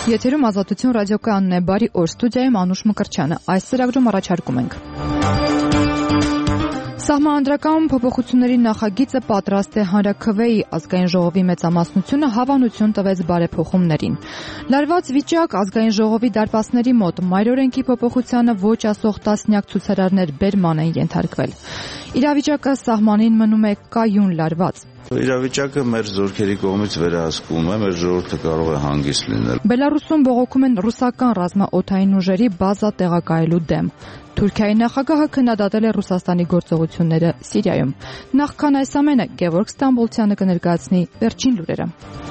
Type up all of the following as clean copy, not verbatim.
Եթերում Ազատություն ռադիոկայանն է, բարի օր, ստուդիայում Անուշ Մկրտչյանը։ Այս ծրագրում առաջարկում ենք. Սահմանադրական փոփոխությունների նախագիծը պատրաստ է հանրաքվեի, ազգային ժողովի մեծամասնությունը հավանություն տվեց բարեփոխումներին։ Լարված վիճակ, ազգային ժողովի դարպասների մոտ մայրօրենքի փոփոխությանը ոչ ասող տասնյակ ցուցարարներ բերման են ենթարկվել։ Իրավիճակը սահմանին մնում է կայուն լարված։ Իրավիճակը մեր զորքերի կողմից վերահսկվում է, մեր ժողովուրդը կարող է հանգիստ լինել։ Բելարուսում բողոքում են ռուսական ռազմաօդային ուժերի բազա տեղակայելու դեմ։ Թուրքիայի նախագահը քննադատել է Ռուսաստանի գործողությունները Սիրիայում։ Նախքան այս ամենը, Գևորգ Ստամբոլցյանը կներկայացնի վերջին լուրերը։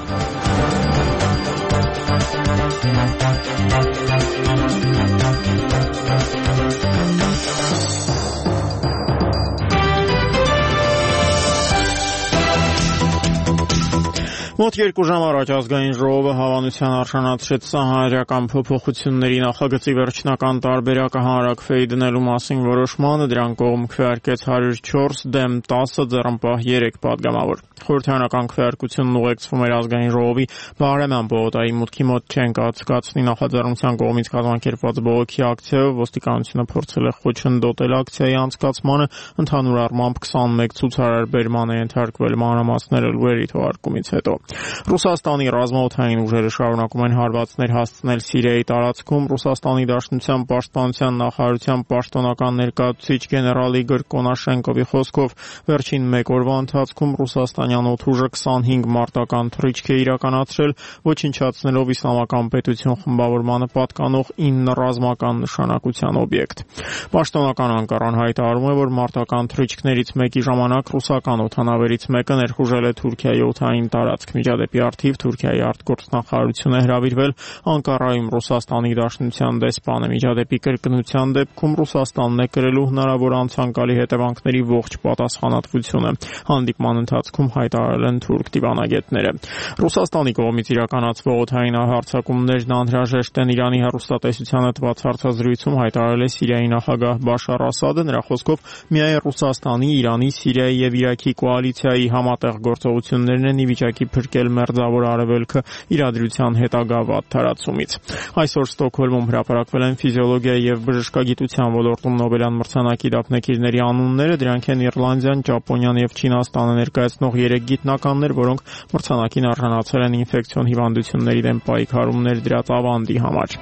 Մոտ 2 ժամ առաջ ազգային ժողովը հավանության արժանացրեց սահմանադրական փոփոխությունների նախագծի վերջնական տարբերակը հանրաքվեի դնելու մասին որոշմանը, դրան կողմ քվեարկեց 104, դեմ 10, ձեռնպահ 3 падգամավոր։ Խորհրդարանական քվեարկությունն ուղեկցվում էր ազգային ժողովի Բաղրամյան պողոտայի մուտքի մոտ չեն կացկացնի նախաձեռնության կողմից կազմակերպված բողոքի ակցիայով, ոստիկանությունը փորձել է խոչընդոտել ակցիայի անցկացմանը, ընդհանուր առմամբ 21 ցուցարար բերման է ենթարկվել, մանրամասները լուրերի թողարկումից հետո։ Ռուսաստանի ռազմաօդային ուժերը շարունակում են հարվածներ հասցնել Սիրիայի տարածքում։ Ռուսաստանի Դաշնության պաշտպանության նախարարության պաշտոնական ներկայացուցիչ գեներալ Իգոր Կոնաշենկովի խոսքով վերջին 1 օրվա ընթացքում ռուսաստանյան օդուժը 25 մարտական թռիչք է իրականացրել, ոչնչացնելով Իսլամական պետություն խմբավորմանը պատկանող 9 ռազմական նշանակության օբյեկտ։ Պաշտոնական Անկարան հայտարարում է, որ մարտական թռիչքներից մեկի ժամանակ ռուսական օդանավերից մեկը ներխուժել է Թուրքիայի օդային տարածք։ Միջադեպի առթիվ Թուրքիայի արտգործնախարարություն է հրավիրվել Անկարայում Ռուսաստանի Դաշնության դեսպանը։ Միջադեպի կրկնության դեպքում Ռուսաստանն է կրելու հնարավոր անցանկալի հետևանքների ողջ պատասխանատվությունը, հանդիպման ընթացքում հայտարարել են թուրք դիվանագետները։ Ռուսաստանի կողմից իրականացվող օդային հարձակումներն անհրաժեշտ են Իրանի հեռուստատեսությանը տված հարցազրույցում հայտարարել է Սիրիայի նախագահ Բաշար Ասադը։ Նրա խոսքով միայն Ռուսաստանի, Իրանի, Սիրիայի եւ Իրաքի կոալիցիայի համատեղ գործողություններն են ի վիճակի փրկել Մերձավոր Արևելքը իրադրության հետագա վատ տարածումից։ Այսօր Ստոկհոլմում հրապարակվել են ֆիզիոլոգիայի եւ բժշկագիտության ոլորտում Նոբելյան մրցանակի դափնեկիրների անունները, դրանք են Իռլանդիան, Ճապոնիան եւ Չինաստանը ներկայացնող 3 գիտնականներ, որոնք մրցանակին արժանացել են ինֆեկցիոն հիվանդությունների դեմ պայքարումներ դրած ավանդի համար։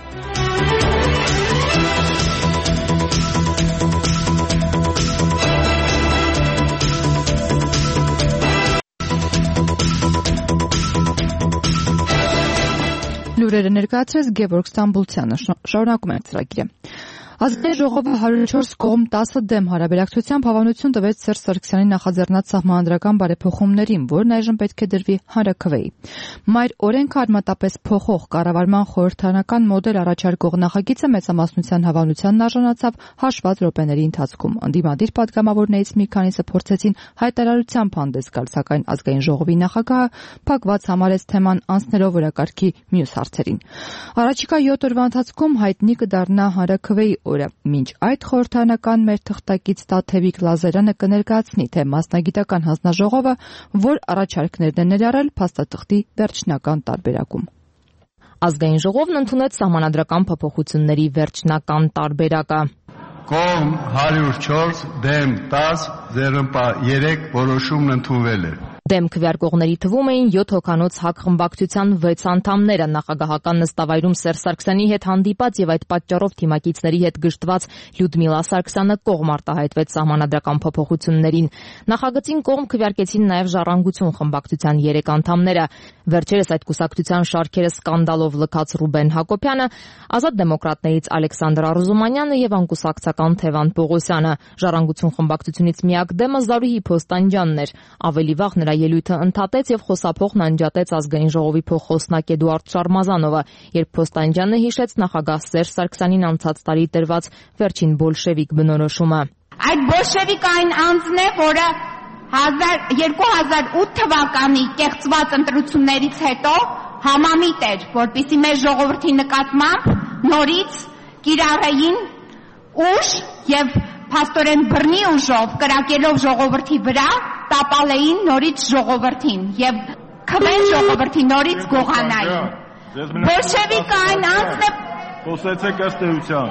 Լուրերը ներկայացրեց Գևորգ Ստամբոլցյանը։ Շարունակում ենք ծրագիրը։ Ազգային ժողովը 104 կողմ 10 դեմ հարաբերակցությամբ հավանություն տվեց Սերժ Սարգսյանի նախաձեռնած սահմանադրական բարեփոխումներին, որն այժմ պետք է դրվի հանրաքվեի։ Մայր օրենքը արմատապես փոխող կառավարման խորհրդարանական մոդել առաջարկող նախագիծը մեծամասնության հավանությանն արժանացավ հաշված րոպեների ընթացքում։ Ընդդիմադիր падգամավորներից մի քանիսը փորձեցին հայտարարությամբ հանդես գալ, սակայն ազգային ժողովի նախագահը փակված համարեց թեման անցնելով օրակարգի մյուս հարցերին։ Առաջիկա 7 օրվա ընթացքում հայտնի կդառնա հանրաքվեի օրը։ Մինչ այդ խորհրդարանական մեր թղթակից Տաթևիկ Լազարյանը կներկայացնի, թե մասնագիտական հանձնաժողովը որ առաջարկներն է ներառել փաստաթղթի վերջնական տարբերակում։ Ազգային ժողովն ընդունեց սահմանադրական փոփոխությունների վերջնական տարբերակը։ Կողմ 104, դեմ 10, ձեռնպահ 3 որոշումն ընդունվել է։ Դեմ քվեարկողների թվում էին 7 հոգանոց ՀԱԿ խմբակցության 6 անդամները, նախագահական նստավայրում Սերժ Սարգսյանի հետ հանդիպած եւ այդ պատճառով թիմակիցների հետ գժտված Լյուդմիլա Սարգսյանը կողմ արտահայտվեց սահմանադրական փոփոխություններին։ Նախագծին կողմ քվեարկեցին նաեւ Ժառանգություն խմբակցության 3 անդամները։ Վերջերս այդ կուսակցության շարքերը սկանդալով լքած Ռուբեն Հակոբյանը, Ազատ դեմոկրատներից Ալեքսանդր Արուզումանյանը եւ անկուսակցական Թևան Պողոսյանը։ Ժառանգություն խմբակցությունից միակ դեմը Զարուհի Փոստանջյանն էր։ Ավելի վաղ նրա ելույթը ընդհատեց եւ խոսափողն անջատեց ազգային ժողովի փոխխոսնակ Էդուարդ Շարմազանովը, երբ Փոստանջյանը հիշեց նախագահ Սերժ Սարգսյանին անցած տարի տրված վերջին բոլշևիկ բնորոշումը։ Այդ բոլշևիկային անձն է, որը 2008 թվականի կեղծված ընտրություններից հետո համամիտ էր, որպեսզի մեր ժողովրդի նկատմամբ նորից կիրառեին ուժ եւ փաստորեն բռնի ուժով կրակելով ժողովրդի վրա տապալեին նորից ժողովրդին եւ քվեն ժողովրդի նորից գողանային։ Բոլշևիկային անձն է։ Խոսեցեք ըստ էության։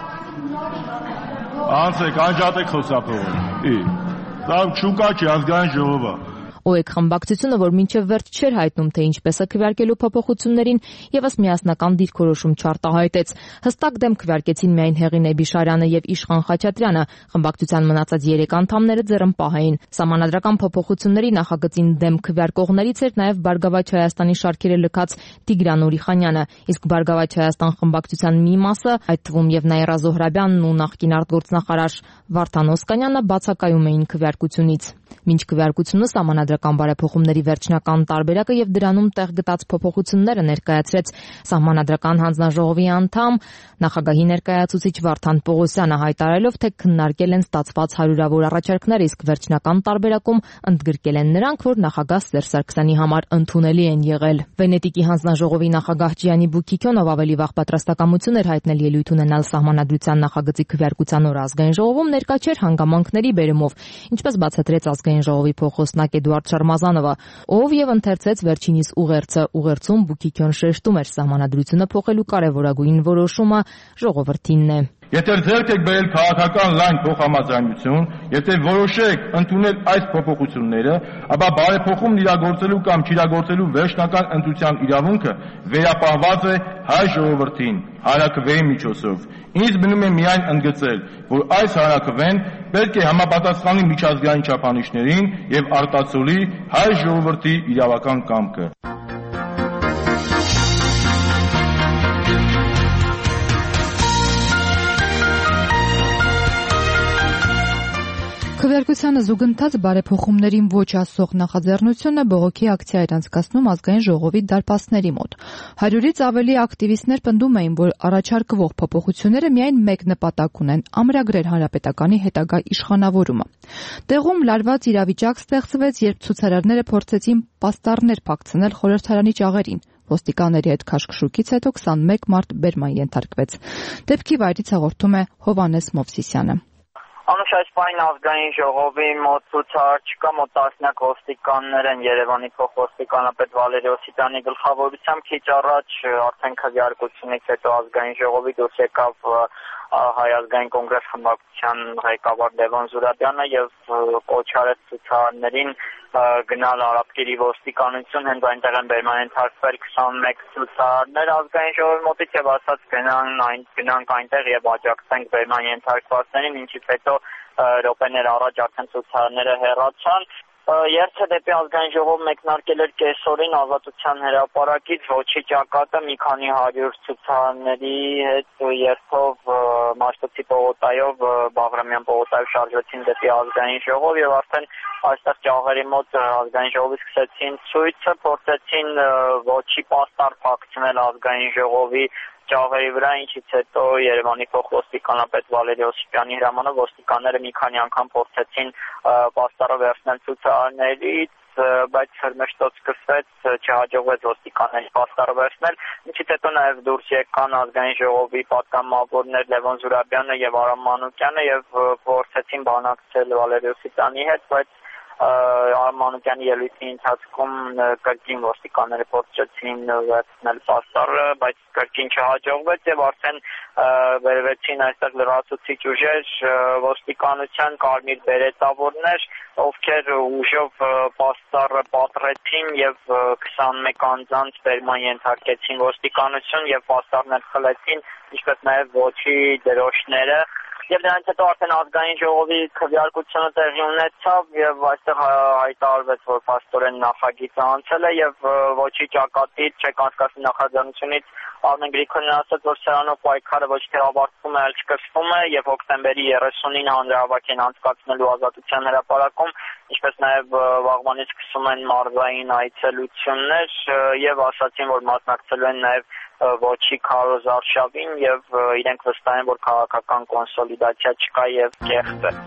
Անցեք, անջատեք խոսափողը։ Դա չուկա չի ազգային ժողովը։ ՕԵԿ խմբակցությունը, որ մինչև վերջ չէր հայտնում, թե ինչպես է քվեարկելու փոփոխություններին, եւս միասնական դիրքորոշում չարտահայտեց։ Հստակ դեմ քվեարկեցին միայն Հեղինե Բիշարյանը եւ Իշխան Խաչատրյանը։ Խմբակցության մնացած 3 անդամները ձեռնպահ էին։ Սահմանադրական փոփոխությունների նախագծին դեմ քվեարկողներից էր նաեւ Բարգավաճ Հայաստանի շարքերը լքած Տիգրան Ուրիխանյանը, իսկ Բարգավաճ Հայաստան խմբակցության մի մասը, այդ թվում եւ Նաիրա Զոհրաբյանն ու նախկին արտգործնախարար Վարդան Օսկանյանը բացակայում էին քվեարկությունից։ Մինչ քվեարկությունը սահմանադրական բարեփոխումների վերջնական տարբերակը եւ դրանում տեղ գտած փոփոխությունները ներկայացրեց Սահմանադրական հանձնաժողովի անդամ նախագահի ներկայացուցիչ Վարդան Պողոսյանը, հայտարարելով, թե քննարկել են ստացված հարյուրավոր առաջարկներ, իսկ վերջնական տարբերակում ընդգրկել են նրանք, որ նախագահ Սերժ Սարգսյանի համար ընդունելի են եղել։ Վենետիկի հանձնաժողովի նախագահ Ջիանի Բուկիկյոնով ավելի վաղ պատրաստակամություն էր հայտնել ելույթ ունենալ Սահմանադրության նախագծի քվեարկության օր ազգային ժողովում, ներկա չէր հանգամանքների բերումով, ինչպես բացատրեց ազգային ժողովի փոխոսնակ Էդուարդ Շարմազանովը, ով եւ ընթերցեց վերջինիս ուղերձը։ Ուղերձում Բուկիկյոն շեշտում էր Սահմանադրությունը փոխելու կարևորագույն որոշումը ժողովրդինն է։ Եթե ձեռք եք բերել քաղաքական լայն փոխհամաձայնություն, եթե որոշեք ընդունել այս փոփոխությունները, ապա բարեփոխումն իրագործելու կամ չիրագործելու վերջնական ընտրության իրավունքը վերապահված է հայ ժողովրդին հանրաքվեի միջոցով։ Ինձ մնում է միայն ընդգծել, որ այս հանրաքվեն պետք է համապատասխանի միջազգային չափանիշներին եւ արտացոլի հայ ժողովրդի իրավական կամքը։ Քվեարկությանը զուգընթաց բարեփոխումներին ոչ ասող նախաձեռնությունը բողոքի ակցիա էր անցկացնում ազգային ժողովի դարպասների մոտ։ 100-ից ավելի ակտիվիստներ պնդում էին, որ առաջարկվող փոփոխությունները միայն մեկ նպատակ ունեն՝ ամրագրել հանրապետականի հետագա իշխանավորումը։ Տեղում լարված իրավիճակ ստեղծվեց, երբ ցուցարարները փորձեցին պաստառներ փակցնել խորհրդարանի ճաղերին։ Ոստիկանների հետ քաշքշուկից հետո 21 մարդ բերման ենթարկվեց։ Դեպքի վայրից հաղորդում է Հովհաննես Մովսիսյանը։ Անշուշտ պայն ազգային ժողովի մոտ ցուցարար չկա, մոտ տասնյակ ոստիկաններ են Երևանի փոխոստիկանապետ Վալերի Օսիպյանի գլխավորությամբ քիչ առաջ արդեն քվեարկությունից հետո ազգային ժողովի դուրս եկավ Հայ ազգային կոնգրես խմբակցության ղեկավար Լևոն Զուրաբյանը եւ կոչ արեց ցուցարարներին գնալ Արաբկիրի ոստիկանություն, հենց այնտեղ են բերման ենթարկվել 21 ցուցարարներ ազգային ժողովի մոտից եւ ասաց գնանք այնտեղ եւ աջակցենք բերման ենթարկվածներին, ինչից հետո րոպեներ առաջ արդեն ցուցարարները հեռացան։ Երթը դեպի ազգային ժողով մեկնարկել էր կեսօրին Ազատության հրապարակից, ոչի ճակատը մի քանի 100 ցուցարարների հետ երթով Մաշտոցի պողոտայով Բաղրամյան պողոտայով շարժվեցին դեպի ազգային ժողով եւ արդեն այստեղ ճաղերի մոտ ազգային ժողովի սկսեցին ցույցը, փորձեցին ոչի պաստառ փակցնել ազգային ժողովի ճաղերի վրա, ինչից հետո Երևանի փոխոստիկանապետ Վալերի Օսիպյանի հրամանով ոստիկանները մի քանի անգամ փորձեցին պաստառը վերցնել ցուցարարներից, բայց հրմշտոց սկսվեց, չհաջողվեց ոստիկանների պաստառը վերցնել, ինչից հետո նաև դուրս եկան ազգային ժողովի պատգամավորներ Լևոն Զուրաբյանը եւ Արամ Մանուկյանը եւ փորձեցին բանակցել Վալերի Օսիպյանի հետ, բայց Արամ Մանուկյանի ելույթի ընթացքում կրկին ոստիկանները փորձեցին վերցնել պաստառը, բայց կրկին չհաջողվեց եւ արդեն վերվեցին այստեղ լրացուցիչ ուժեր, ոստիկանության կարմիր բերետավորներ, ովքեր ուժով պաստառը պատռեցին եւ 21 անձանց բերման ենթարկեցին ոստիկանություն եւ պաստառներ խլեցին, ինչպես նաեւ ոչի դրոշները։ Եվ դրանից հետո արդեն ազգային ժողովի քվեարկությունը տեղի ունեցավ եւ այստեղ հայտարարվեց, որ փաստորեն նախագիծը անցել է եւ ոչի ճակատից չեկանցկացնի նախաձեռնությունից Արմեն Գրիգորյանը ասաց, որ սրանով պայքարը ոչ թե ավարտվում է, այլ սկսվում է եւ հոկտեմբերի 30-ին հանրահավաք են անցկացնելու Ազատության հրապարակում, ինչպես նաեւ վաղվանից սկսում են մարզային այցելություններ եւ ասացին, որ մասնակցելու են նաեւ ոչի քարոզարշավին եւ իրենք վստահ են, որ քաղաքական կոնսոլիդացիա չկա եւ կեղծ է։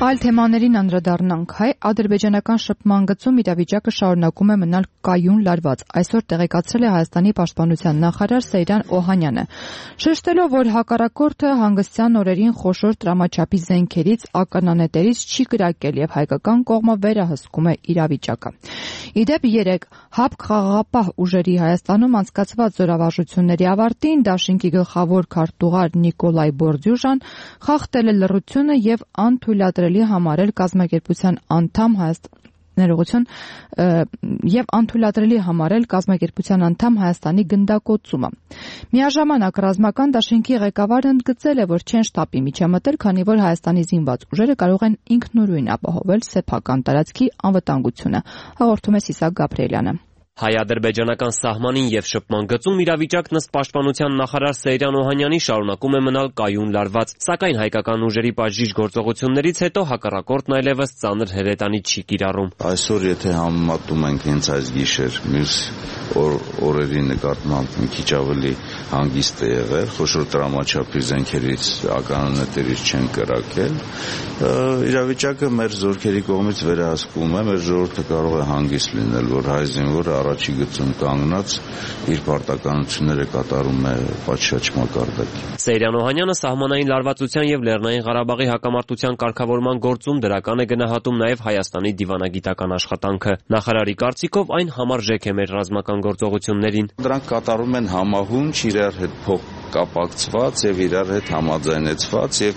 Այլ թեմաներին անդրադառնանք։ Հայ-ադրբեջանական շփման գծում իրավիճակը շարունակում է մնալ կայուն լարված։ Այսօր տեղեկացրել է Հայաստանի պաշտպանության նախարար Սեյրան Օհանյանը, շեշտելով, որ հակառակորդը հանգստյան օրերին խոշոր տրամաչափի զենքերից, ականանետերից չի կրակել եւ հայկական կողմը վերահսկում է իրավիճակը։ Իդեպ 3 ՀԱՊԿ խաղաղապահ ուժերի Հայաստանում անցկացված զորավարժությունների ավարտին Դաշինքի գլխավոր քարտուղար Նիկոլայ Բորդյուժան խախտել է լռությունը եւ անթույլատրելի համարել կազմակերպության անդամ Հայաստանի գնդակոծումը։ Միաժամանակ ռազմական դաշինքի ղեկավարը ընդգծել է, որ չեն շտապի միջամտել, քանի որ Հայաստանի զինված ուժերը կարող են ինքնուրույն ապահովել սեփական տարածքի անվտանգությունը, հաղորդում է Սիսակ Գաբրիելյանը։ Հայ-ադրբեջանական սահմանին եւ շփման գծում իրավիճակն ըստ պաշտպանության նախարար Սեյրան Օհանյանի շարունակում է մնալ կայուն լարված, սակայն հայկական ուժերի բաժիժ գործողություններից հետո հակառակորդն այլևս ծանր հրետանի չի կիրառում։ Այսօր եթե համեմատում ենք հենց այս գիշեր մյուս օրերի նկատմամբ մի քիչ ավելի հանգիստ է եղել, խոշոր տրամաչափի զենքերից, ականանետերից չեն կրակել, իրավիճակը մեր զորքերի կողմից վերահսկվում է, մեր ժողովուրդը կարող է հանգիստ լինել, որ հայ զինվորը առաջի գծում կանգնած իր պարտականությունները կատարում է պատշաճ մակարդակի։ Սեյրան Օհանյանը սահմանային լարվածության եւ Լեռնային Ղարաբաղի հակամարտության կարգավորման գործում դրական է գնահատում նաեւ Հայաստանի դիվանագիտական աշխատանքը։ Նախարարի կարծիքով այն համարժեք է մեր ռազմական գործողություններին։ Դրանք կատարում են համահունչ, իրար հետ փոխկապակցված եւ իրար հետ համաձայնեցված եւ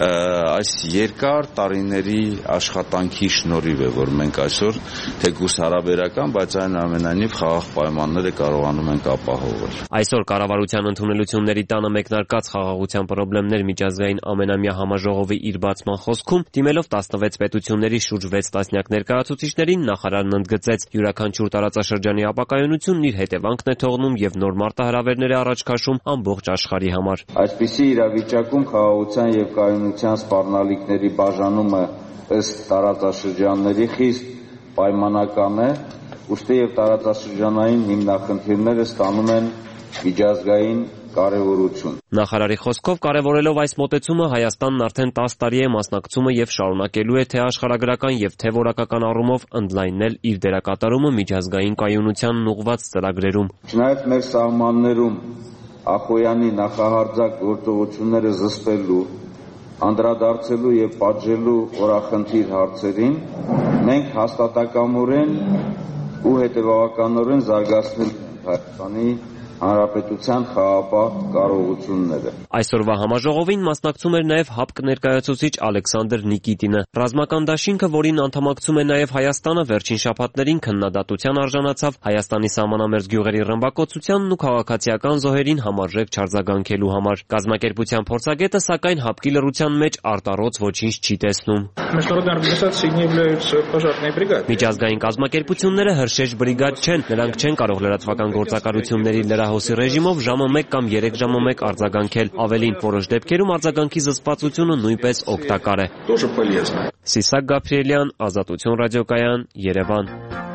այս երկար տարիների աշխատանքի շնորհիվ է, որ մենք այսօր թեկուզ հարաբերական, բայց այնուամենայնիվ խաղաղ պայմանները կարողանում ենք ապահովել։ Այսօր կառավարության ընդունելությունների տանը մեկնարկած խաղաղության խնդիրներ միջազգային ամենամյա համաժողովի իր բացման խոսքում դիմելով 16 պետությունների շուրջ 6 տասնյակ ներկայացուցիչներին նախարարն ընդգծեց յուրաքանչյուր տարածաշրջանի ապակայունությունն իր հետևանքն է թողնում եւ նոր մարտահրավերներ է առաջ քաշում ամբողջ աշխարհի համար։ Այսպիսի իրավիճակում խաղաղության եւ կայունության սպառնալիքների բաժանումը ըստ տարածաշրջանների խիստ պայմանական է, ուստի եւ տարածաշրջանային հիմնախնդիրները ստանում են միջազգային կարևորություն։ Նախարարի խոսքով կարևորելով այս մոտեցումը Հայաստանն արդեն 10 տարի է մասնակցում եւ շարունակելու է թե աշխարհագրական եւ թե որակական առումով ընդլայնել իր դերակատարումը միջազգային կայունությանն ուղղված ծրագրերում։ Չնայած մեր սահմաններում Ախոյանի նախահարձակ գործողությունները զսպելու, անդրադարձելու եւ պատժելու օրախնդիր հարցերին, մենք հաստատակամորեն ու հետևողականորեն զարգացնել Հայաստանի Հանրապետության խաղաղապահ կարողությունները։ Այսօրվա համաժողովին մասնակցում էր նաև ՀԱՊԿ ներկայացուցիչ Ալեքսանդր Նիկիտինը։ Ռազմական դաշինքը, որին անդամակցում է նաև Հայաստանը, վերջին շաբաթներին քննադատության արժանացավ Հայաստանի սահմանամերձ գյուղերի ռմբակոծությանն ու քաղաքացիական զոհերին համարժեք չարձագանքելու համար։ Կազմակերպության փորձագետը, սակայն ՀԱՊԿ-ի լռության մեջ արտառոց ոչինչ չի տեսնում։ Միջազգային կազմակերպությունները հրշեջ բրիգադ չեն, նրանք չեն կարող լրատվական գործակալությունների հոսի ռեժիմով ժամը 1 կամ 3 ժամը 1 արձագանքել, ավելին որոշ դեպքերում արձագանքի զսպվածությունը նույնպես օգտակար է։ Սիսակ Գաբրիելյան, Ազատություն ռադիոկայան, Երևան։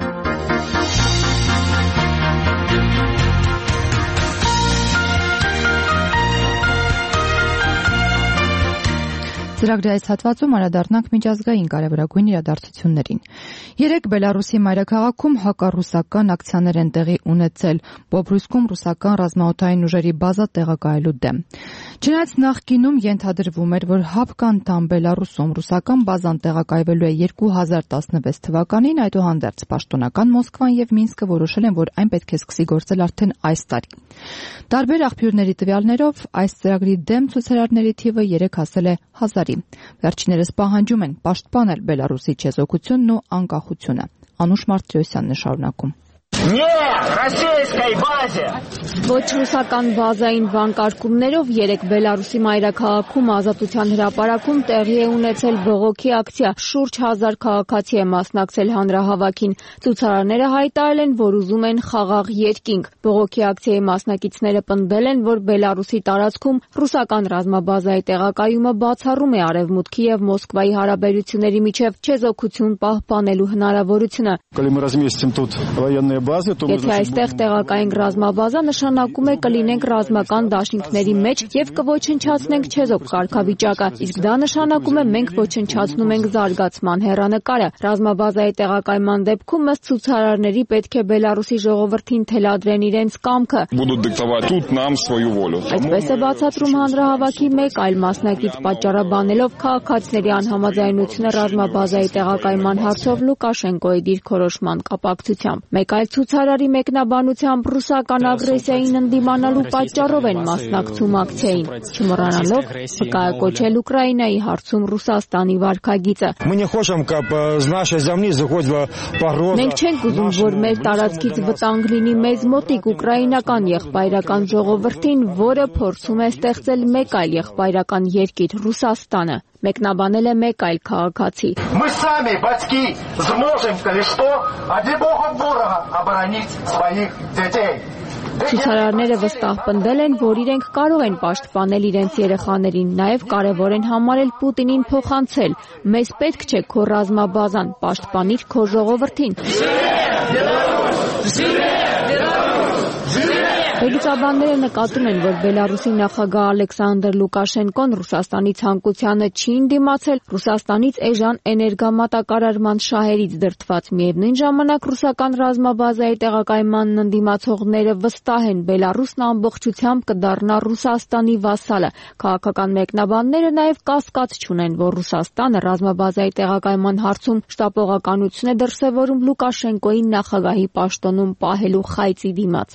Ծրագրի այս հատվածում անդրադառնանք միջազգային կարևորագույն իրադարձություններին։ 3 Բելարուսի մայրաքաղաքում հակառուսական ակցիաներ են տեղի ունեցել Բոբրուսկում ռուսական ռազմաօդային ուժերի բազա տեղակայելու դեմ։ Չնայած նախկինում ենթադրվում էր, որ ՀԱՊԿ անդամ Բելարուսում ռուսական բազան տեղակայվելու է 2016 թվականին, այդուհանդերձ պաշտոնական Մոսկվան եւ Մինսկը որոշել են, որ այն պետք է սկսի գործել արդեն այս տարի։ Տարբեր աղբյուրների տվյալներով այս ծրագրի դեմ ցուցարարների թիվը 3 հասել է 1000-ի։ Վերջիներս պահանջում են պաշտպանել Բելարուսի չեզոքությունն ու անկախությունը։ Անուշ Մարտիրոսյանն է շարունակում։ Ոչ ռուսական բազային վանկարկումներով 3 Բելարուսի մայրաքաղաքում Ազատության հրապարակում տեղի է ունեցել բողոքի ակցիա։ Շուրջ 1000 քաղաքացի է մասնակցել հանրահավաքին։ Ցուցարարները հայտարարել են, որ ուզում են խաղաղ երկինք։ Բողոքի ակցիայի մասնակիցները պնդել են, որ Բելարուսի տարածքում ռուսական ռազմաբազայի տեղակայումը բացառում է Արևմուտքի եւ Մոսկվայի հարաբերությունների միջև չեզոքություն պահպանելու հնարավորությունը։ Եթե այստեղ տեղակային ռազմաբազա, նշանակում է կլինենք ռազմական դաշինքների մեջ եւ կոչնչացնենք չեզոք կարգավիճակը, իսկ դա նշանակում է մենք ոչնչացնում ենք զարգացման հեռանկարը։ Ռազմաբազայի տեղակայման դեպքում ըստ ցուցարարների պետք է Բելարուսի ժողովրդին թելադրեն իրենց կամքը։ Այսպես է բացատրում հանրահավաքի մեկ այլ մասնակից, պատճառաբանելով քաղաքացիների անհամաձայնությունը ռազմաբազայի տեղակայման հարցով Լուկաշենկոյի դիրքորոշման կապակցությամբ։ Մեկ այլ ցուցարարի մեկնաբանությամբ ռուսական ագրեսիային ընդդիմանալու պատճառով են մասնակցում ակցիային, չմոռանալով վկայակոչել Ուկրաինայի հարցում Ռուսաստանի վարքագիծը։ Մենք չենք ուզում, որ մեր տարածքից վտանգ լինի մեզ մոտիկ ուկրաինական եղբայրական ժողովրդին, որը փորձում է ստեղծել մեկ այլ եղբայրական երկիր Ռուսաստանը, մեկնաբանել է մեկ այլ քաղաքացի։ Ցուցարարները վստահ պնդել են, որ իրենք կարող են պաշտպանել իրենց երեխաներին, նաև կարևոր են համարել Պուտինին փոխանցել. մեզ պետք չէ քո ռազմաբազան, պաշտպանիր քո ժողովրդին։ Վերլուծաբանները նկատում են, որ Բելարուսի նախագահ Ալեքսանդր Լուկաշենկոն Ռուսաստանի ցանկությանը չի ընդդիմացել Ռուսաստանից էժան էներգամատակարարման շահերից դրդված։ Միևնույն ժամանակ ռուսական ռազմաբազայի տեղակայմանն ընդդիմացողները վստահ են, Բելարուսն ամբողջությամբ կդառնա Ռուսաստանի վասալը։ Քաղաքական մեկնաբանները նաև կասկած չունեն, որ Ռուսաստանը ռազմաբազայի տեղակայման հարցում շտապողականություն է դրսևորում Լուկաշենկոյի նախագահի պաշտոնում պահելու խայծի դիմաց։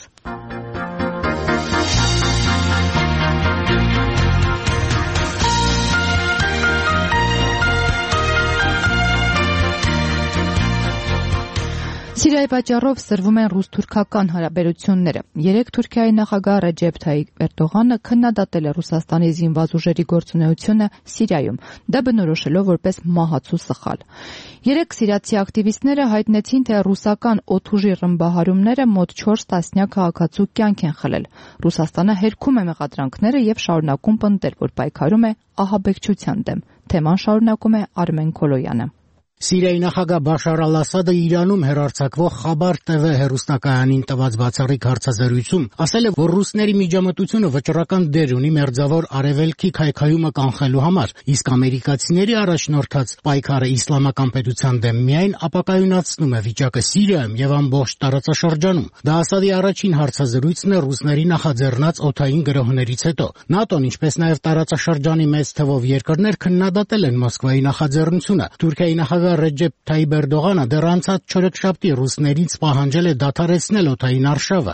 Սիրիայի պատճառով սրվում են ռուս-թուրքական հարաբերությունները։ Երեկ Թուրքիայի նախագահ Ռեջեփ Թայիփ Էրդողանը քննադատել է Ռուսաստանի զինված ուժերի գործունեությունը Սիրիայում, դա բնորոշելով որպես մահացու սխալ։ Երեկ սիրիացի ակտիվիստները հայտնեցին, թե ռուսական օդուժի ռմբահարումները մոտ 4 տասնյակ քաղաքացու կյանք են խլել։ Ռուսաստանը հերքում է մեղադրանքները եւ շարունակում պնդել, որ պայքարում է ահաբեկչության դեմ։ Թեման շարունակում է Արմեն Քոլոյանը։ Սիրիայի նախագահ Բաշար Ալ-Ասադը Իրանում հեռարձակվող Խաբար TV հեռուստակայանին տված բացառիկ հարցազրույցում ասել է, որ ռուսների միջամտությունը վճռական դեր ունի մերձավոր արևելքի քայքայումը կանխելու համար, իսկ ամերիկացիների առաջնորդած պայքարը իսլամական պետության դեմ միայն ապակայունացնում է վիճակը Սիրիայում եւ ամբողջ տարածաշրջանում։ Դա Ասադի առաջին հարցազրույցն է ռուսների նախաձեռնած օդային գրոհներից հետո։ ՆԱՏՕ-ն, ինչպես նաեւ տարածաշրջանի մեծ թվով երկրներ քննադատել են Մոսկվայի նախաձեռնությունը։ Թուրքիայի նախագահ Ռեջեփ Թայիփ Էրդողանը դեռ անցած չորեքշաբթի ռուսներից պահանջել է դադարեցնել օդային արշավը։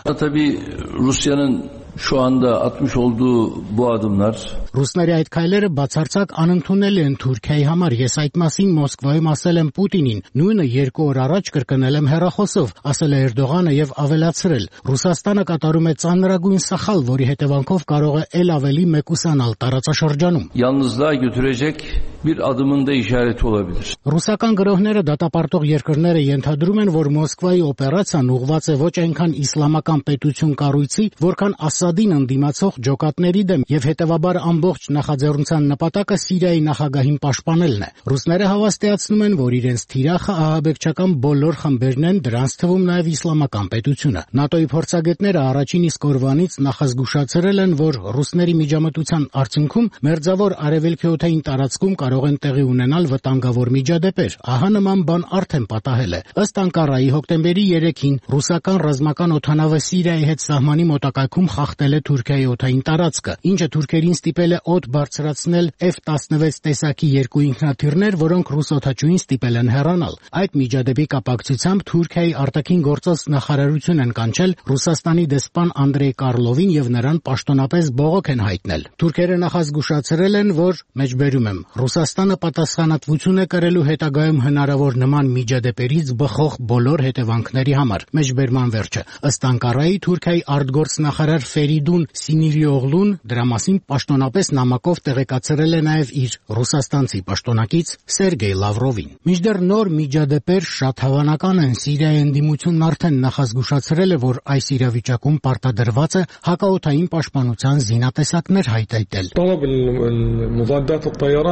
Şu anda atmış olduğu bu adımlar Ռուսների այդ քայլերը բացարձակ անընդունել են Թուրքիայի համար։ Ես այդ մասին Մոսկվայում ասել եմ Պուտինին, նույնը 2 օր առաջ կրկնել եմ հեռախոսով, ասել է Էրդողանը եւ ավելացրել. Ռուսաստանը կատարում է ծանրագույն սխալ, որի հետևանքով կարող է ել ավելի մեկուսանալ տարածաշրջանում։ Yalnızlığa götürecek bir adımın da işareti olabilir. Ռուսական գրողները դատապարտող երկրները ենթադրում են, որ Մոսկվայի օպերացիան ուղղված է ոչ այնքան իսլամական պետություն կառույցի, որքան Ասադին ընդդիմացող ջոկատների դեմ եւ հետեւաբար ամբողջ նախաձեռնության նպատակը Սիրիայի նախագահին պաշտպանելն է։ Ռուսները հավաստիացնում են, որ իրենց թիրախը ահաբեկչական բոլոր խմբերն են, դրանց թվում նաեւ իսլամական պետությունը։ ՆԱՏՕ-ի փորձագետները առաջին իսկ օրվանից նախազգուշացրել են, որ ռուսների միջամտության արդյունքում մերձավոր արևելքի օդային տարածքում կարող են տեղի ունենալ վտանգավոր միջադեպեր։ Ահա նման բան արդեն պատահել է։ Ըստ Անկարայի հոկտեմբերի 3-ին ռուսական ռազմական օդանավը Սիրիայի հետ սահմանի մոտակայքում խախտել է Թուրքիայի օդային տարածքը, ինչը թուրքերին ստիպել է օդ բարձրացնել F-16 տեսակի 2 ինքնաթիռներ, որոնք ռուս օդաչուին ստիպել են հեռանալ։ Այդ միջադեպի կապակցությամբ Թուրքիայի արտաքին գործոց նախարարություն են կանչել Ռուսաստանի դեսպան Անդրեյ Կարլովին եւ նրան պաշտոնապես բողոք են հայտնել։ Թուրքերը նախազգուշացրել են, որ մեջբերում եմ Ռուսաստանը պատասխանատվություն է կրելու հետագայում հնարավոր նման միջադեպերից բխող բոլոր հետևանքների համար։ Մեջբերման վերջը։ Ըստ Անկարայի Թուրքիայի արտգործնախարար Ֆերիդուն Սինիրիօղլուն դրա մասին պաշտոնապես նամակով տեղեկացրել է նաև իր ռուսաստանցի պաշտոնակից Սերգեյ Լավրովին։ Մինչդեռ նոր միջադեպեր շատ հավանական են։ Սիրիայի ընդդիմությունն արդեն նախազգուշացրել է, որ այս իրավիճակում պարտադրված է հակաօդային պաշտպանության զինատեսակներ հայտարարել։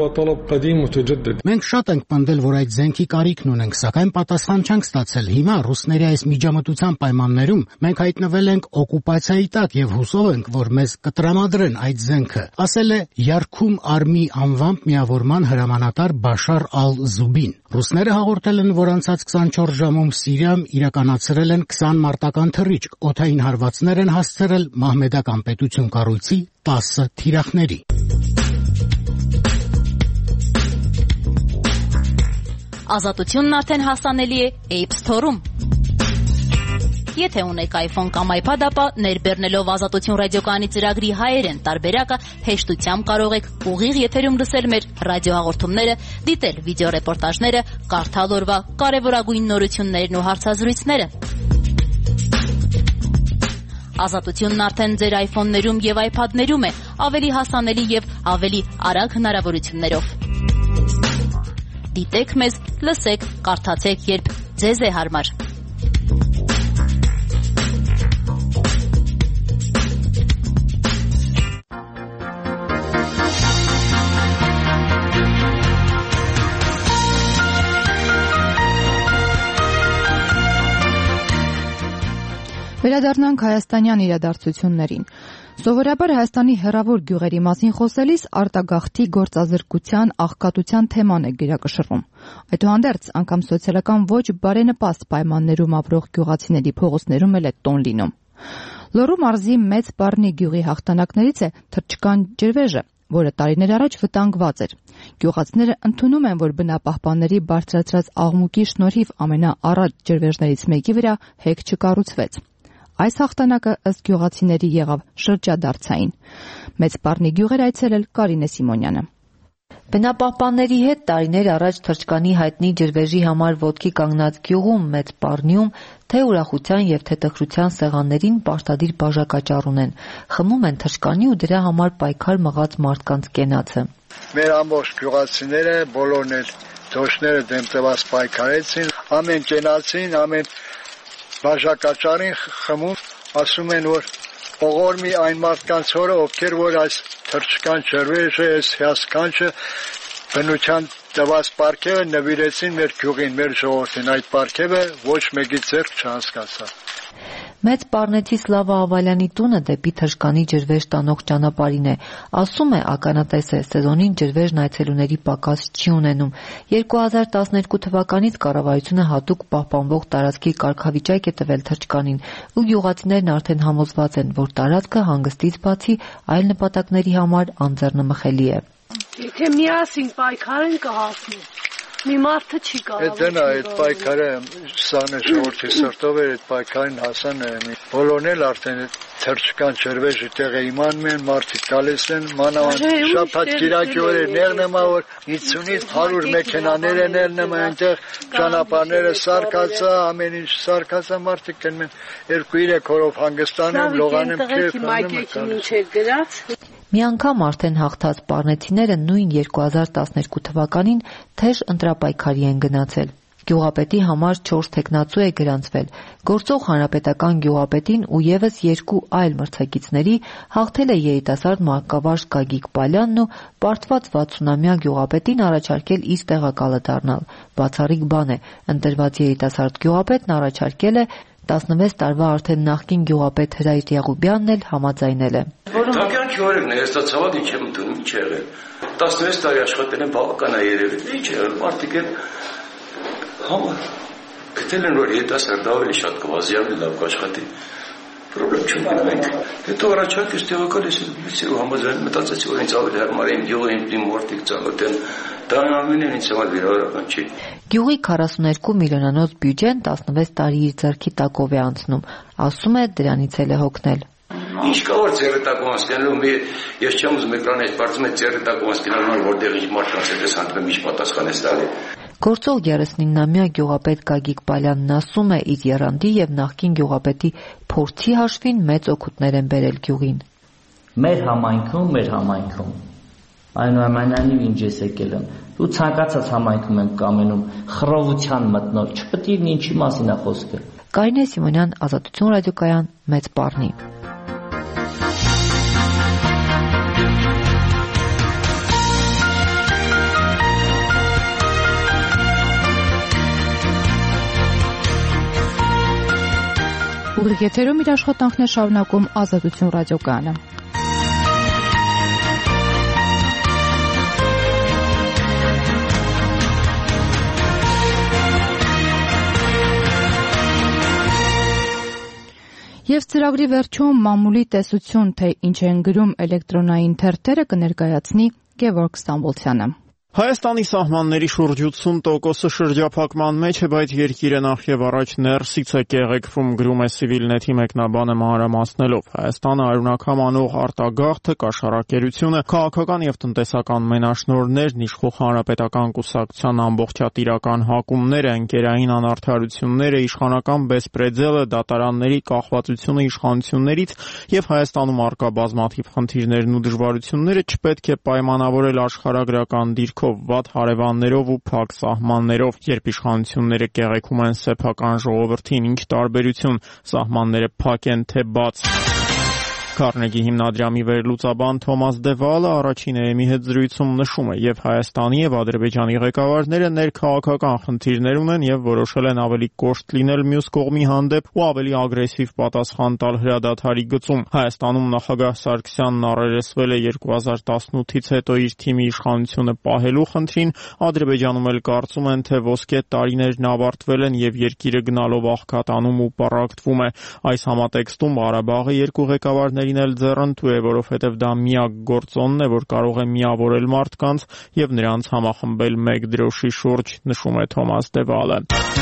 طلب قديم متجدد. Մենք շատ ենք պնդել, որ այդ զենքի կարիքն ունենք, սակայն պատասխան չենք ստացել։ Հիմա ռուսների այս միջամտության պայմաններում մենք հայտնվել ենք օկուպացիայի տակ եւ հուսով ենք, որ մեզ կտրամադրեն այդ զենքը, ասել է Yarkum Army անվամբ միավորման հրամանատար Բաշար Ալ-Զուբին։ Ռուսները հաղորդել են, որ անցած 24 ժամում Սիրիայում իրականացրել են 20 մարտական թռիչք, օդային հարվածներ են հասցրել մահմեդական պետություն կառույցի 10 թիրախների։ Ազատությունն արդեն հասանելի է App Store-ում։ Եթե ունեք iPhone կամ iPad, ապա ներբեռնելով Ազատություն ռադիոկայանի ծրագրի հայերեն տարբերակը հեշտությամբ կարող եք ուղիղ եթերում լսել մեր ռադիոհաղորդումները, դիտել վիդեոռեպորտաժները, կարդալ օրվա կարևորագույն նորություններն ու հարցազրույցները։ Ազատությունն արդեն ձեր iPhone-ներում եւ iPad-ներում է, ավելի հասանելի եւ ավելի արագ հնարավորություններով։ Դիտեք մեզ, լսեք, կարդացեք, երբ ձեզ է հարմար։ Վերադառնանք հայաստանյան իրադարձություններին։ Սովորաբար Հայաստանի հեռավոր գյուղերի մասին խոսելիս արտագաղթի գործազրկության աղքատության թեման է գերակշռում։ Այդուհանդերձ անգամ սոցիալական ոչ բարենպաստ պայմաններում ապրող գյուղացիների փողոցներում էլ է տոն լինում։ Լոռու մարզի Մեծ Պառնի գյուղի հաղթանակներից է թռչկան ջրվեժը, որը տարիներ առաջ վտանգված էր։ Գյուղացիները ընդունում են, որ բնապահպանների բարձրացրած աղմուկի շնորհիվ ամենաառաջ ջրվեժներից մեկի վրա հեք չկառուցվեց։ Այս հաղթանակը ըստ գյուղացիների եղավ շրջադարձային։ Մեծ Պառնի գյուղեր այցելել Կարինե Սիմոնյանը։ Բնապահպանների հետ տարիներ առաջ թռչկանի հայտնի ջրվեժի համար ոտքի կանգնած գյուղում Մեծ Պառնիում թե ուրախության եւ թե տխրության սեղաններին պարտադիր բաժակաճառ ունեն։ Խմում են թռչկանի ու դրա համար պայքար մղած մարդկանց կենացը։ Մեր ամբողջ գյուղացիները բոլորն էլ դոշները դեմ տված պայքարեցին, ամեն կենացին, ամեն բաժակաճառին խմում, ասում են, որ ողորմի այն մարդկանց հորը, ովքեր որ այս թռչկան ջրվեժը, այս հիասքանչը բնության տված պարգևը նվիրեցին մեր գյուղին, մեր ժողովրդին, այդ պարգևը ոչ մեկի ձեռք չհասկացավ։ Մեծ Պառնեցի Սլավա Ավալյանի տունը դեպի թռչկանի ջրվեժ տանող ճանապարհին է։ Ասում է, ականատես է, սեզոնին ջրվեժն այցելուների պակաս չի ունենում։ 2012 թվականից կառավարությունը հատուկ պահպանվող տարածքի կարգավիճակ է տվել թռչկանին, ու գյուղացիներն արդեն համոզված են, որ տարածքը հանգստից բացի այլ նպատակների համար անձեռնմխելի է։ Եթե միասին պայքարեն կհասնի։ Մի մարդը չի կարող։ Դա այդ պայքարը սան է ժողովրդի սրտով էր, այդ պայքարին հասան է։ Բոլորն էլ արդեն թռչկան ջրվեժի տեղը իմանում են, մարդիկ գալիս են, մանավանդ շաբաթ կիրակի օրերն եմ, որ 50-ից 100 մեքենաներ են ելնում այնտեղ, ճանապարհները սարկացա, ամեն ինչ սարկացա, մարդիկ գնում են 2-3 օրով հանգստանում, լողանում քեֆ։ Մի անգամ արդեն հաղթած պառնեցիները նույն 2012 թվականին թեժ ընտրապայքարի են գնացել։ Գյուղապետի համար 4 թեկնածու է գրանցվել։ Գործող հանրապետական գյուղապետին ու եւս 2 այլ մրցակիցների հաղթել է երիտասարդ մանկավարժ Գագիկ Պալյանն ու պարտված 60-ամյա գյուղապետին առաջարկել իր տեղակալը դառնալ։ Բացառիկ բան է, ընտրված երիտասարդ գյուղապետն առաջարկել է 16 տարվա արդեն նախկին գյուղապետ Հրայր Եղուբյանն էլ համաձայնել է։ Տակյան քյորերն է, հստա ցավալի չեմ ընդունում, ինչ եղել։ 16 տարի աշխատել են բավական է երևի, ինչ եղել, մարդիկ են գտել են, որ երիտասարդը ավելի շատ կվազի, ավելի լավ կաշխատի։ Պրոբլեմ չունենք մենք։ Հետո առաջարկեց տեղակալիս ու համաձայն մտածեցի, որ ինձ ավելի հարմար է իմ գյուղը, իմ մարդիկ ծանոթ են։ Դա ամենին ինձ համար վիրավորական չի։ Գյուղի 42 միլիոնանոց բյուջեն 16 տարի իր ձեռքի տակով է անցնում, ասում է դրանից էլ է հոգնել։ Ինչ կա որ ձեռի տակով անցնելու, ես չեմ ուզում էկրանը հետ բարձում է ձեռի տակով անցնելու, որտեղ ինչ մարդկանց հետ ես հանդիպում, ինչ պատասխան ես տալի։ Գործող 39-ամյա գյուղապետ Գագիկ Պալյանն ասում է, իր եռանդի եւ նախկին գյուղապետի փորձի հաշվին մեծ օգուտներ են բերել գյուղին։ Մեր համայնքում այնուամենայնիվ ինչ ես եկել եմ։ Դու ցանկացած համայնքում եմ կամենում խռովության մտնող, չպետք է ինչի մասին է խոսքը։ Կարինե Սիմոնյան, Ազատություն ռադիոկայան, Մեծ Պառնի։ Ուղիղ եթերում իր աշխատանքն է շարունակում Ազատություն ռադիոկայանը։ Եվ ծրագրի վերջում մամուլի տեսություն, թե ինչ են գրում էլեկտրոնային թերթերը, կներկայացնի Գևորգ Ստամբոլցյանը։ Հայաստանի սահմանների շուրջ 80%-ը շրջափակման մեջ է, բայց երկիրը նախ եւ առաջ ներսից է կեղեքվում, գրում է Civilnet-ի մեկնաբանը մանրամասնելով։ Հայաստանը արյունակամանող արտագաղթը, կաշառակերությունը, քաղաքական եւ տնտեսական մենաշնորհներն, իշխող հանրապետական կուսակցության ամբողջատիրական հակումները, ընկերային անարդարությունները, իշխանական բեսպրեդելը, դատարանների կախվածությունը իշխանություններից եւ Հայաստանում արկա բազմաթիվ խնդիրներն ու դժվարությունները չպետք է պայմանավորել աշխարհագրական դիրքով, վատ հարևաններով ու փակ սահմաններով, երբ իշխանությունները կեղեքում են սեփական ժողովրդին, ինչ տարբերություն, սահմանները փակ են թե բաց։ Քարնեգի հիմնադրամի վերլուծաբան Թոմաս Դևալը առաջին էմի հետ զրույցում նշում է, եւ Հայաստանի եւ Ադրբեջանի ղեկավարները ներքաղաքական խնդիրներ ունեն եւ որոշել են ավելի կոշտ լինել մյուս կողմի հանդեպ ու ավելի ագրեսիվ պատասխան տալ հրադադարի գծում։ Հայաստանում նախագահ Սարգսյանն առերեսվել է 2018-ից հետո իր թիմի իշխանությունը պահելու խնդրին, Ադրբեջանում էլ կարծում են, թե ոսկե տարիներն ավարտվել են եւ երկիրը գնալով աղքատանում ու պառակտվում է։ Այս համատեքստում Ղարաբաղը երկու ղեկավարներ էլ ձեռնտու է, որովհետև դա միակ գործոնն է, որ կարող է միավորել մարդկանց եւ նրանց համախմբել մեկ դրոշի շուրջ, նշում է Թոմաս Դևալը։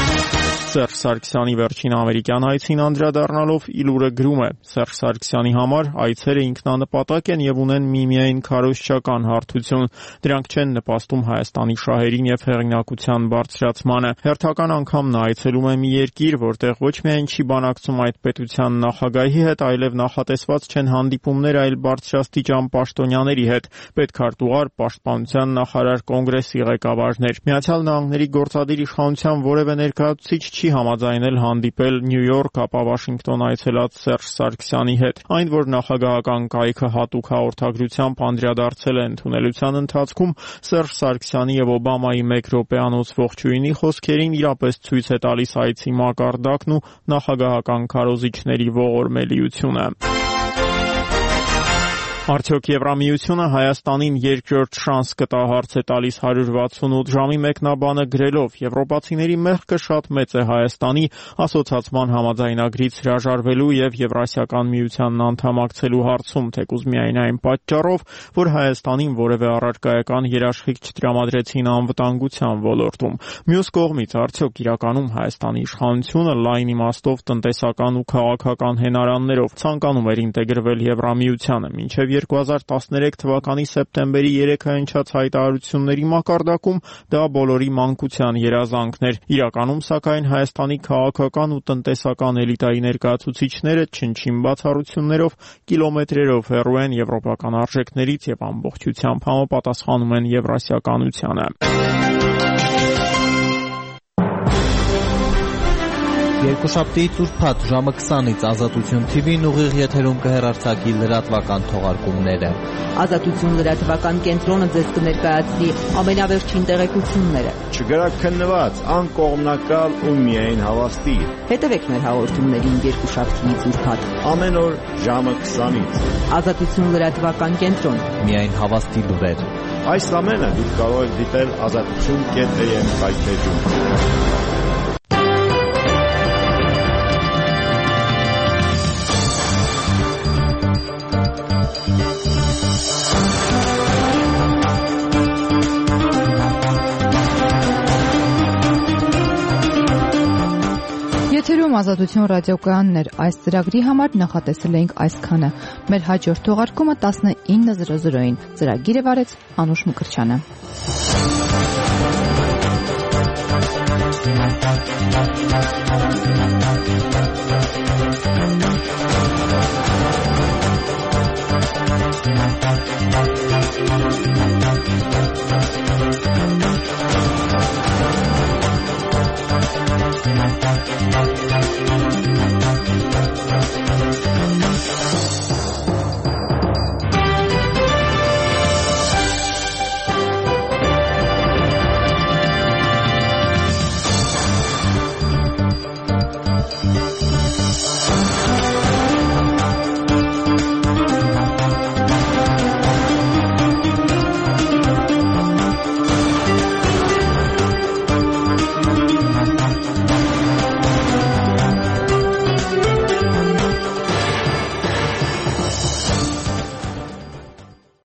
Սերժ Սարգսյանի վերջին ամերիկյան այցին անդրադառնալով Իլուրը գրում է. Սերժ Սարգսյանի համար այցերը ինքնանպատակ են եւ ունեն միմիայն քարոզչական հարթություն։ Դրանք չեն նպաստում Հայաստանի շահերին եւ հեղինակության բարձրացմանը։ Հերթական անգամ նա այցելում է մի երկիր, որտեղ ոչ միայն չի բանակցում այդ պետության նախագահի հետ, այլև նախատեսված չեն հանդիպումներ այլ բարձրաստիճան պաշտոնյաների հետ, պետքարտուղար, պաշտպանության նախարար, կոնգրեսի ղեկավարներ։ Միացյալ Նահանգների գործադիր իշխանության որևէ ներկայացուցիչ չի համաձայնել հանդիպել Նյու Յորք, ապա Վաշինգտոն այցելած Սերժ Սարգսյանի հետ։ Այն, որ նախագահական կայքը հատուկ հաղորդագրությամբ անդրադարձել է ընդունելության ընթացքում Սերժ Սարգսյանի եւ Օբամայի 1 րոպեանոց ողջույնի խոսքերին, իրապես ցույց է տալիս այցի մակարդակն ու նախագահական քարոզիչների ողորմելիությունը։ Արդյոք Եվրամիությունը Հայաստանին երկրորդ շանս կտա, հարց է տալիս 168 ժամի մեկնաբանը գրելով. Եվրոպացիների մեղքը շատ մեծ է Հայաստանի ասոցիացման համաձայնագրից հրաժարվելու եւ Եվրասիական միությանն անդամակցելու հարցում, թեկուզ միայն այն պատճառով, որ Հայաստանին որևէ առարկայական երաշխիք չտրամադրեցին անվտանգության ոլորտում։ Մյուս կողմից, արդյոք իրականում Հայաստանի իշխանությունը լայն իմաստով տնտեսական ու քաղաքական հենարաններով ցանկանում էր ինտեգրվել Եվրամիությանը, մինչև 2013 թվականի սեպտեմբերի 3-ը հնչած հայտարարությունների մակարդակում դա բոլորի մանկության երազանքն էր։ Իրականում, սակայն, Հայաստանի քաղաքական ու տնտեսական էլիտայի ներկայացուցիչները չնչին բացառություններով կիլոմետրերով հեռու են եվրոպական արժեքներից եւ ամբողջությամբ համապատասխանում են եվրասիականությանը։ Երկուշաբթիից ուրբաթ ժամը 20-ից Ազատություն TV-ն ուղիղ եթերում կհեռարձակի լրատվական թողարկումները։ Ազատություն լրատվական կենտրոնը ձեզ կներկայացնի ամենավերջին տեղեկությունները։ Չգրակ քննված, անկողմնակալ ու միայն հավաստի։ Հետևեք մեր հաղորդումներին երկուշաբթիից ուրբաթ։ Ամեն օր ժամը 20-ից։ Ազատություն լրատվական կենտրոն։ Միայն հավաստի լուրեր։ Այս ամենը դուք կարող եք դիտել azatutun.am հայտնեջում։ Եթերում Ազատություն ռադիոկայանն էր։ Այս ծրագրի համար նախատեսել էինք այսքանը։ Մեր հաջորդ թողարկումը 19:00-ին։ Ծրագիրը վարեց Անուշ Մկրտչյանը։